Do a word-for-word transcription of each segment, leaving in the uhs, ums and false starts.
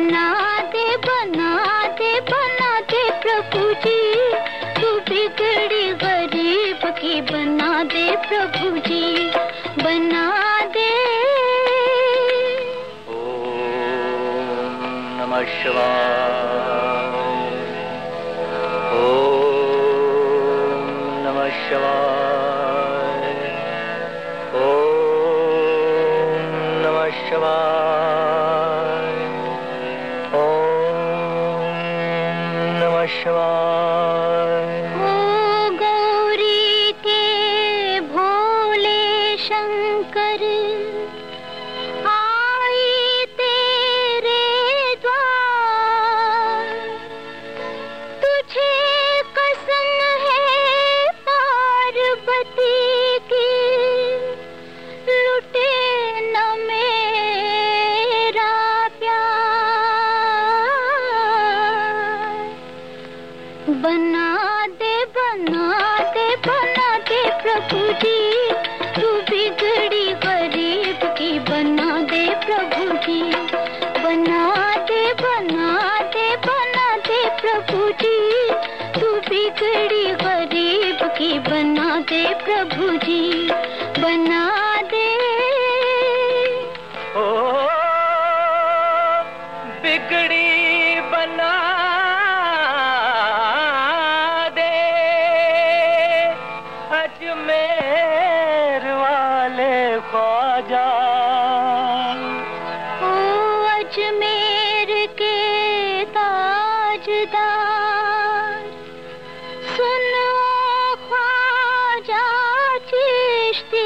बना दे बना दे बना दे प्रभु जी, तू बिगड़ी गरीब की बना दे प्रभु जी, बना दे। ओम नमः शिवाय, ओम नमः शिवाय, ओम नमः शिवाय, ओम नमः शिवाय। ओ गौरी के भोले शंकर आई तेरे द्वार, तुझे कसम है पार्वती की, लुटे न मेरा प्यार, बना दे बना दे बना दे प्रभु जी, तू बिगड़ी गरीब की बना दे प्रभु जी, बना दे बना दे बना दे प्रभु जी, तू बिगड़ी गरीब की बना दे प्रभु जी, बना दे। ओ बिगड़ी बना दे, अजमेर वाले ख्वाजा। ओ अजमेर के ताजदार, सुनो ख्वाजा चिश्ती,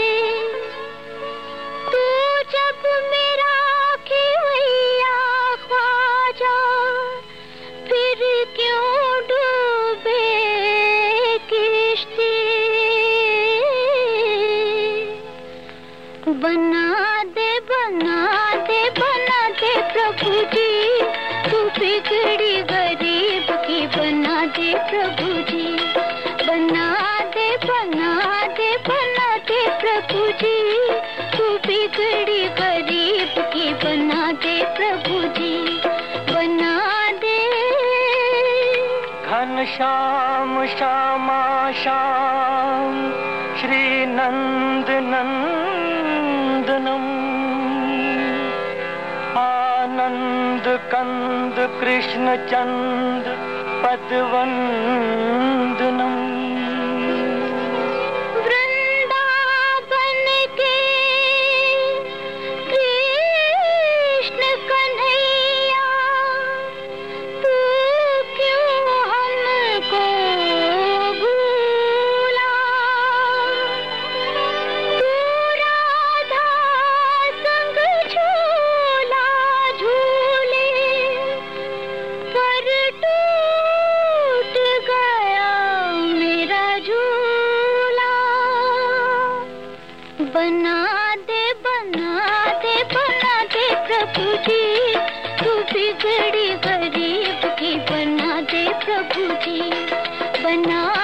तू जब मेरा खिवैया ख्वाजा, फिर क्यों डूबे किश्ती, बना दे बना दे बना दे प्रभु जी, तू बिगड़ी गरीब की बना दे प्रभु जी, बना दे बना दे बना दे प्रभु जी, तू बिगड़ी गरीब की बना दे प्रभु जी, बना दे। घनश्याम श्यामा श्याम श्री नंद नंदनम, आनंद कंद कृष्ण चंद पदवंदनम। वृंदावन के कृष्ण कन्हैया, तू क्यों हमको भूला, तू राधा संग झूला झूले, पर टूट गया मेरा झूला, बना दे बना दे बना दे प्रभु जी, तू बिगड़ी गरीब की बना दे प्रभु जी, बना